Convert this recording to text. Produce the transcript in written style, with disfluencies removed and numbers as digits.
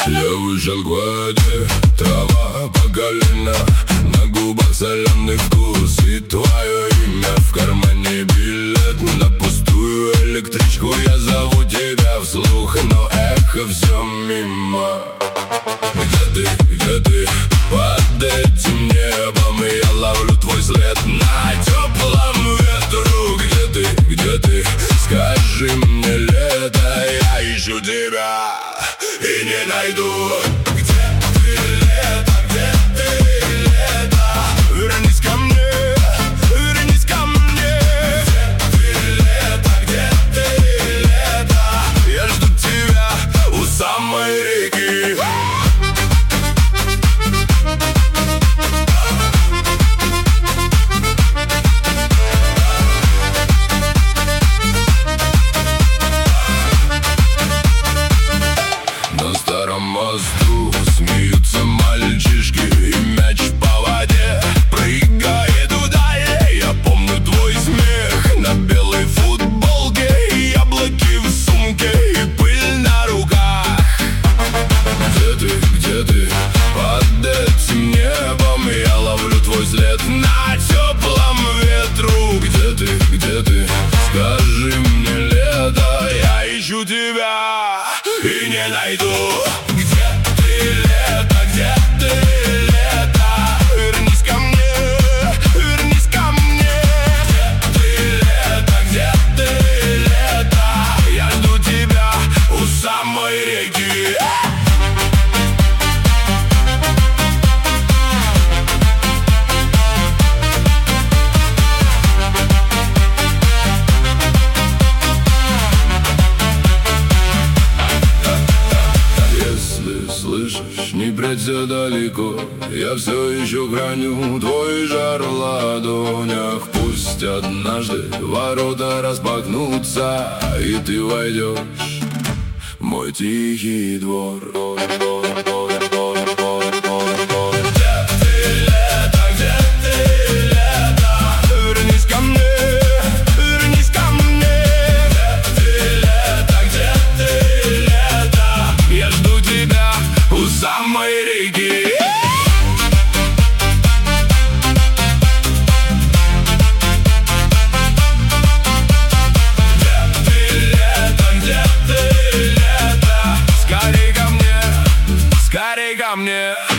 Я вышел к воде, трава по колено, на губах соленый вкус и твое имя. В кармане билет на пустую электричку. Я зову тебя вслух, но эхо все мимо. Где ты, под этим небом? И я ловлю твой след на теплом ветру. Где ты, скажи мне, лето, я ищу тебя и не найду. Где ты, лето, где ты, лето? Вернись ко мне, вернись ко мне. Где ты, лето, я жду тебя у самой реки. На старом мосту смеются мальчишки, и мяч по воде прыгает вдали. Я помню твой смех на белой футболке, и яблоки в сумке, и пыль на руках. Где ты, под этим небом? Я ловлю твой след на теплом ветру. Где ты, скажи мне, лето, я ищу тебя и не найду. Где ты, лето, где ты, лето? Вернись ко мне, вернись ко мне. Где ты, лето, я жду тебя у самой реки. Слышишь, не прячься далеко, я все еще храню твой жар в ладонях. Пусть однажды ворота распахнутся, и ты войдешь в мой тихий двор. Самой реки. Где ты, лето? Скорей ко мне, скорей ко мне.